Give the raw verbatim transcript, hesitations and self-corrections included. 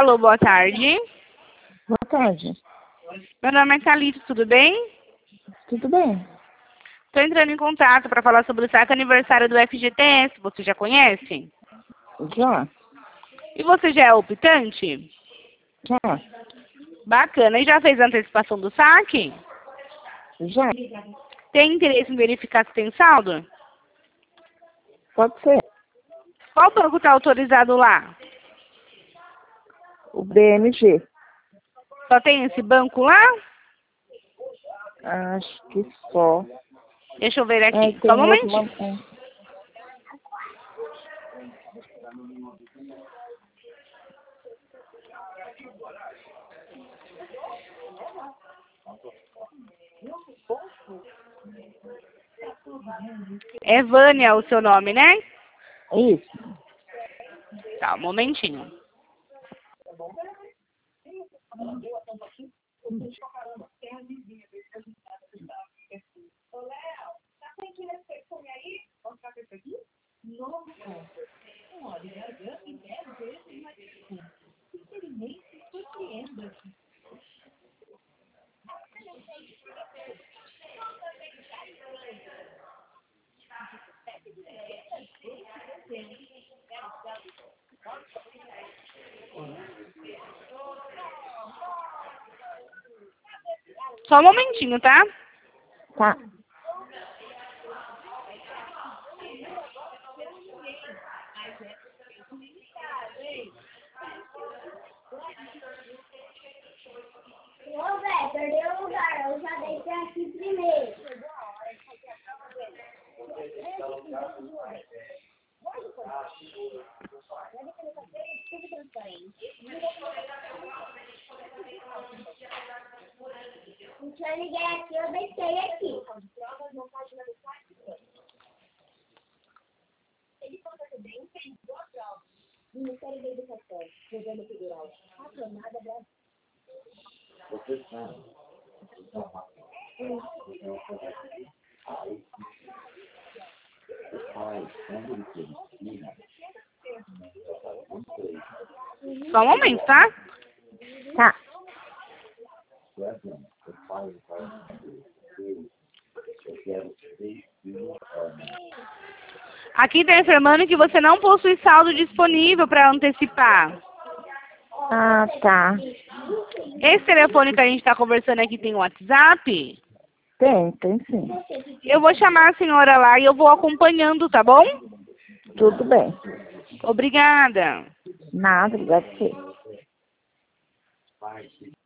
Alô, boa tarde. Boa tarde. Meu nome é Thalita, tudo bem? Tudo bem? Estou entrando em contato para falar sobre o saque aniversário do F G T S. Você já conhece? Já. E você já é optante? Já. Bacana. E já fez a antecipação do saque? Já. Tem interesse em verificar se tem saldo? Pode ser. Qual banco está autorizado lá? O B M G. Só tem esse banco lá? Acho que só. Deixa eu ver É, aqui. tem Só um outro momentinho. banco. É Vânia o seu nome, né? Isso. Tá, um momentinho. Só um momentinho, tá? Tá. Ô, velho, perdeu o lugar. Eu já deitei aqui primeiro. Se eu liguei aqui, eu deitei aqui. Ministério da Educação, Governo Federal, patronada Brasil. Só um momento, tá? Tá. Aqui está informando que você não possui saldo disponível para antecipar. Ah, tá. Esse telefone que a gente está conversando aqui tem WhatsApp? Tem, tem sim. Eu vou chamar a senhora lá e eu vou acompanhando, tá bom? Tudo bem. Obrigada. Nada, obrigado a você.